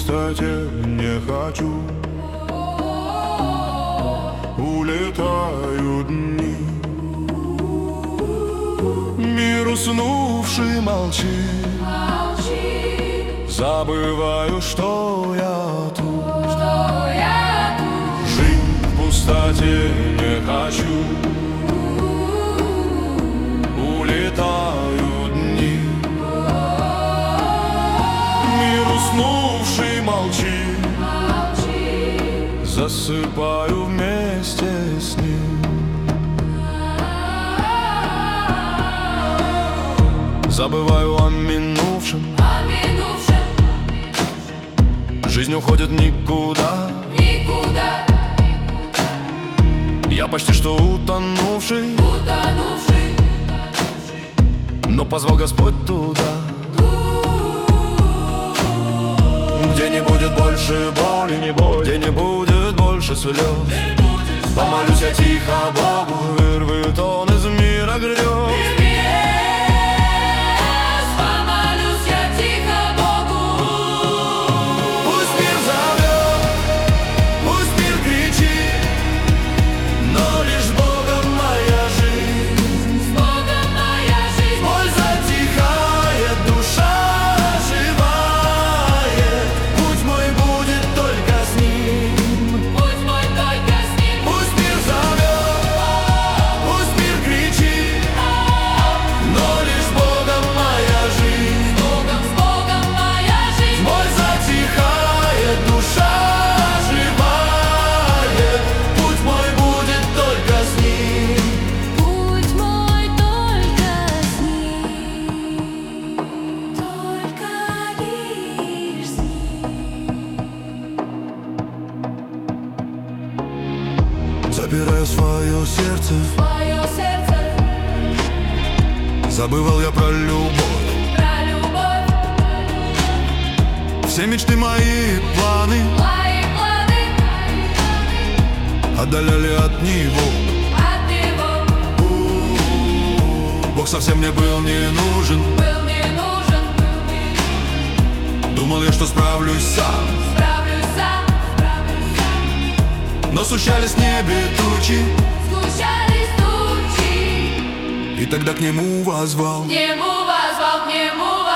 пустоте не хочу. Улетают дни, мир уснувший молчит. Забываю, что я тут. Жить в пустоте не хочу. Улетают дни, мир уснувший молчит. Засыпаю вместе с ним. Забываю о минувшем. Жизнь уходит никуда. Я почти что утонувший, но позвал Господь туда, где не будет больше боли, где не будет больше слез. Помолюсь я тихо Богу, вырвет Он из мира грез. Забираю свое сердце. Забывал я про любовь. Все мечты, мои планы отдаляли от него. Бог совсем мне был не нужен. Думал я, что справлюсь сам, но сущались в небе тучи. И тогда к нему воззвал. К нему